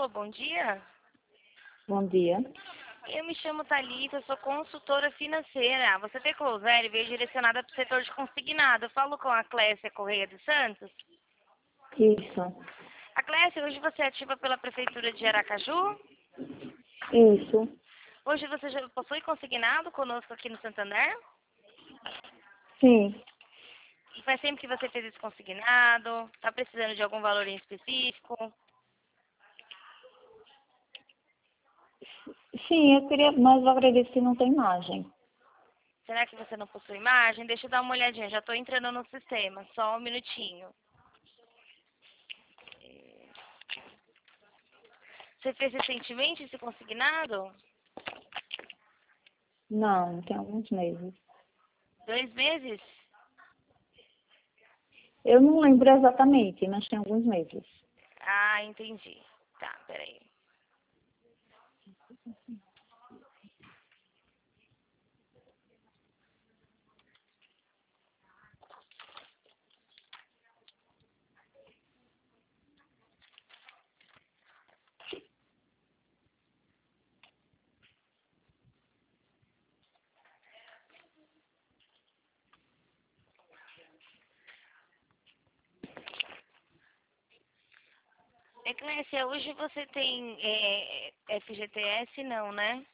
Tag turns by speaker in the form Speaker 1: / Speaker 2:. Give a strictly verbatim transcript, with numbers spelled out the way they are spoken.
Speaker 1: Alô, bom dia.
Speaker 2: Bom dia.
Speaker 1: Eu me chamo Thalita, sou consultora financeira. Você tem Closéria e veio direcionada para o setor de consignado. Eu falo com a Clécia Correia dos Santos.
Speaker 2: Isso.
Speaker 1: A Clécia, hoje você é ativa pela Prefeitura de Aracaju?
Speaker 2: Isso.
Speaker 1: Hoje você já possui consignado conosco aqui no Santander?
Speaker 2: Sim.
Speaker 1: E faz tempo que você fez esse consignado? Está precisando de algum valor em específico?
Speaker 2: Sim, eu queria, mas eu acredito que não tem imagem.
Speaker 1: Será que você não possui imagem? Deixa eu dar uma olhadinha, já estou entrando no sistema, só um minutinho. Você fez recentemente esse consignado?
Speaker 2: Não, tem alguns meses.
Speaker 1: Dois meses?
Speaker 2: Eu não lembro exatamente, mas tem alguns meses.
Speaker 1: Ah, entendi. Tá, peraí. Eclésia, hoje você tem é, F G T S não, né?